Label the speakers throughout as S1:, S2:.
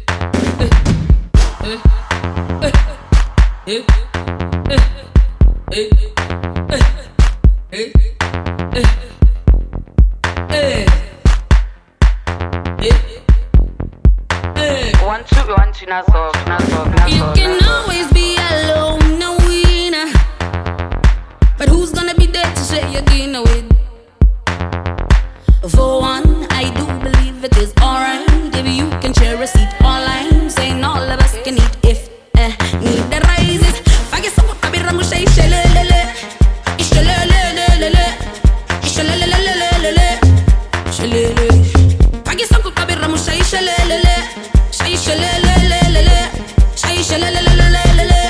S1: You can always be alone, no winner. But who's gonna be there to share your dinner with? For one, I do believe it is alright if you can share a seat online. Saying all of us can eat if need the rises. Faggy so what be ramu shay shalele. Ishalele. Ishalele. Shalele. Faggy so what be ramu shay shalele. Shay shalele. Shay shalele.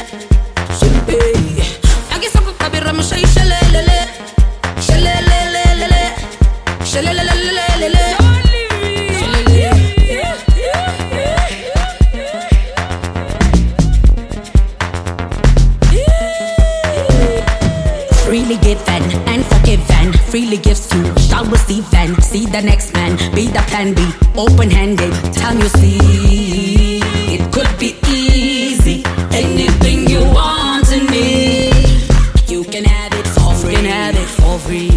S1: Faggy so what be ramu shay shalele. Shalele. Shalele. Freely given and forgiven, freely gives you shall receive and see the next man, be the plan B, open-handed, time you see. It could be easy, anything you want in me. You can have it for free, you can have it for free.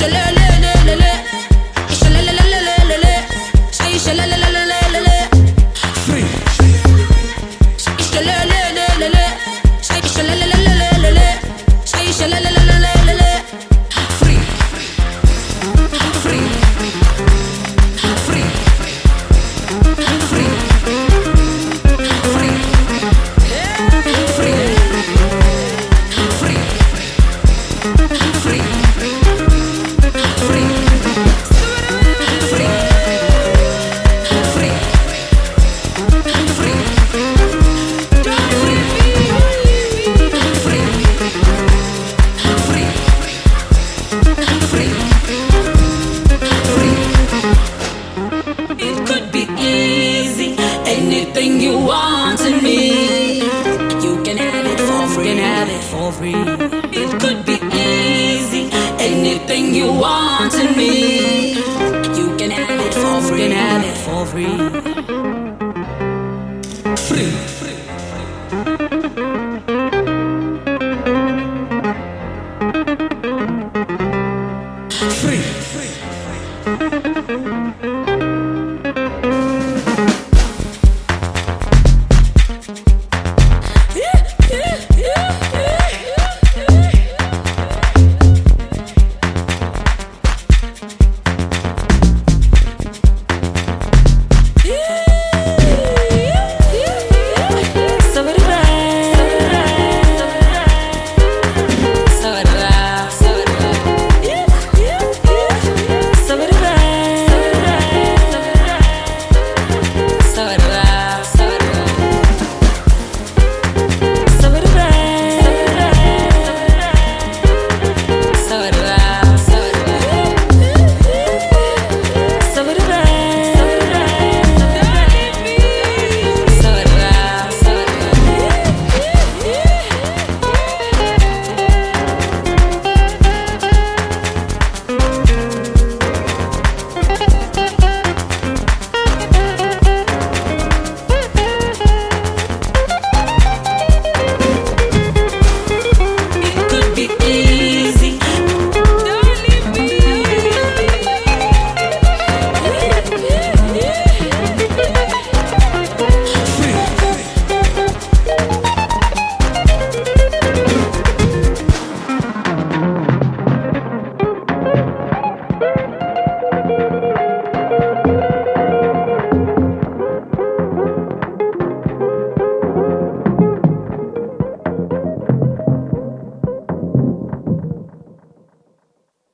S1: Anything you want in me, you can have it for free. You can have it for free. It could be easy. Anything you want in me, you can have it for free. You can have it for free. Free.